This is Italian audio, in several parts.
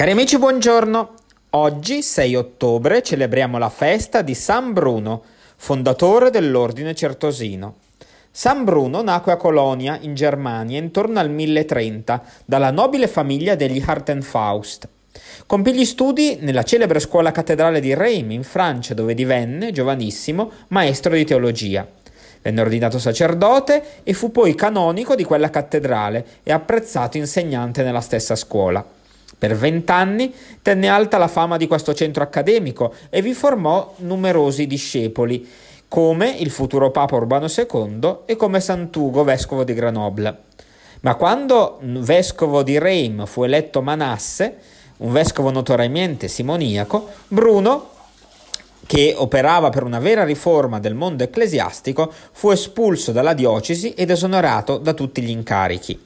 Cari amici, buongiorno. Oggi, 6 ottobre, celebriamo la festa di San Bruno, fondatore dell'ordine certosino. San Bruno nacque a Colonia, in Germania, intorno al 1030, dalla nobile famiglia degli Hartenfaust. Compì gli studi nella celebre scuola cattedrale di Reims, in Francia, dove divenne, giovanissimo, maestro di teologia. Venne ordinato sacerdote e fu poi canonico di quella cattedrale e apprezzato insegnante nella stessa scuola. Per 20 anni tenne alta la fama di questo centro accademico e vi formò numerosi discepoli, come il futuro Papa Urbano II e come Sant'Ugo, vescovo di Grenoble. Ma quando vescovo di Reims fu eletto Manasse, un vescovo notoriamente simoniaco, Bruno, che operava per una vera riforma del mondo ecclesiastico, fu espulso dalla diocesi ed esonorato da tutti gli incarichi.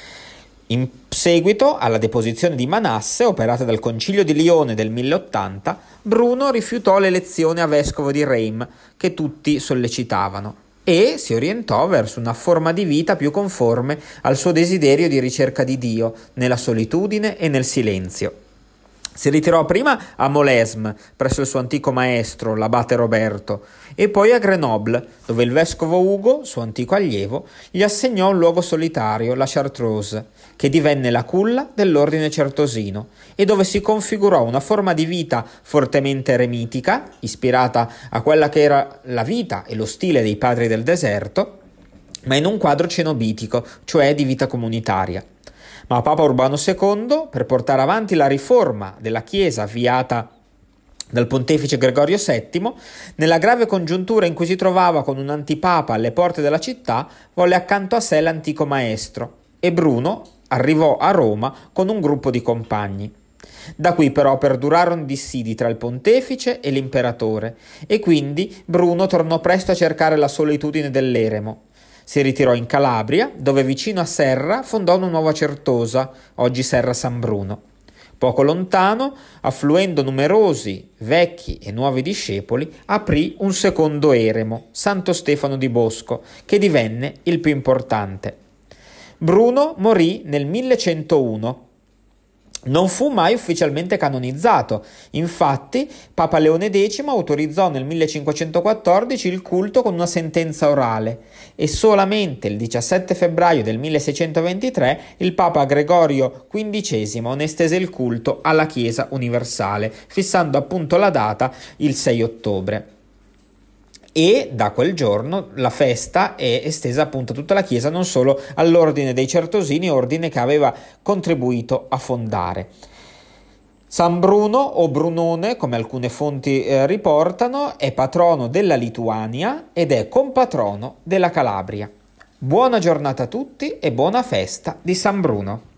In seguito alla deposizione di Manasse, operata dal Concilio di Lione del 1080, Bruno rifiutò l'elezione a vescovo di Reims, che tutti sollecitavano, e si orientò verso una forma di vita più conforme al suo desiderio di ricerca di Dio, nella solitudine e nel silenzio. Si ritirò prima a Molesme, presso il suo antico maestro, l'abate Roberto, e poi a Grenoble, dove il vescovo Ugo, suo antico allievo, gli assegnò un luogo solitario, la Chartreuse, che divenne la culla dell'ordine certosino, e dove si configurò una forma di vita fortemente eremitica, ispirata a quella che era la vita e lo stile dei padri del deserto, ma in un quadro cenobitico, cioè di vita comunitaria. Ma Papa Urbano II, per portare avanti la riforma della Chiesa avviata dal pontefice Gregorio VII, nella grave congiuntura in cui si trovava con un antipapa alle porte della città, volle accanto a sé l'antico maestro, e Bruno arrivò a Roma con un gruppo di compagni. Da qui però perdurarono dissidi tra il pontefice e l'imperatore, e quindi Bruno tornò presto a cercare la solitudine dell'eremo. Si ritirò in Calabria, dove vicino a Serra fondò una nuova certosa, oggi Serra San Bruno. Poco lontano, affluendo numerosi, vecchi e nuovi discepoli, aprì un secondo eremo, Santo Stefano di Bosco, che divenne il più importante. Bruno morì nel 1101. Non fu mai ufficialmente canonizzato, infatti Papa Leone X autorizzò nel 1514 il culto con una sentenza orale e solamente il 17 febbraio del 1623 il Papa Gregorio XV ne estese il culto alla Chiesa universale, fissando appunto la data il 6 ottobre. E da quel giorno la festa è estesa appunto a tutta la Chiesa, non solo all'ordine dei certosini, ordine che aveva contribuito a fondare. San Bruno o Brunone, come alcune fonti riportano, è patrono della Lituania ed è compatrono della Calabria. Buona giornata a tutti e buona festa di San Bruno.